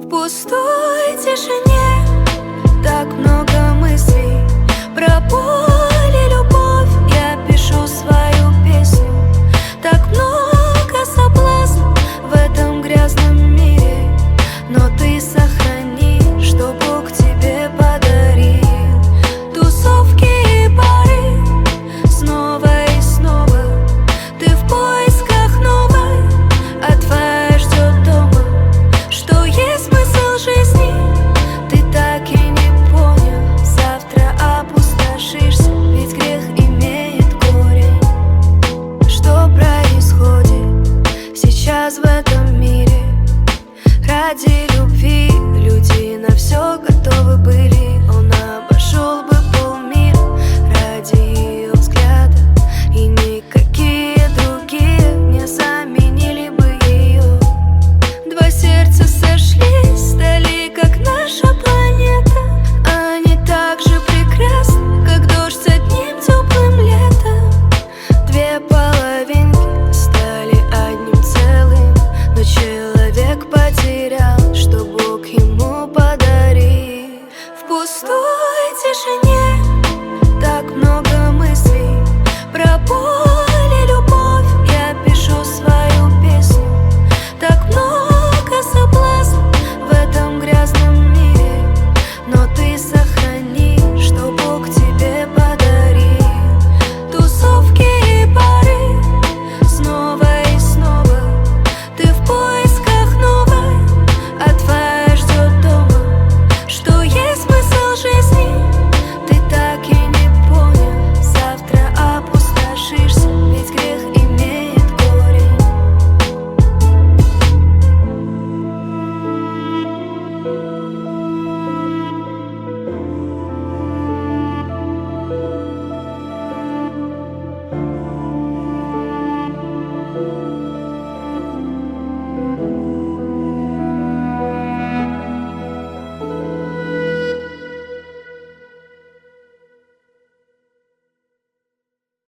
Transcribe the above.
В пустой тишине так много мыслей про боль и любовь. Я пишу свою песню. Так много соблазнов в этом грязном мире, но ты сохрани, что Бог тебе подарил. Тусовки и пары снова и снова. Ты в поисках новой, а твоя ждет дома. Что есть смысл жизни, ты так и не понял. Завтра опустошишься, ведь грех имеет корень. Что происходит сейчас в этом мире? Ради любви люди на все готовы были. Он обошел бы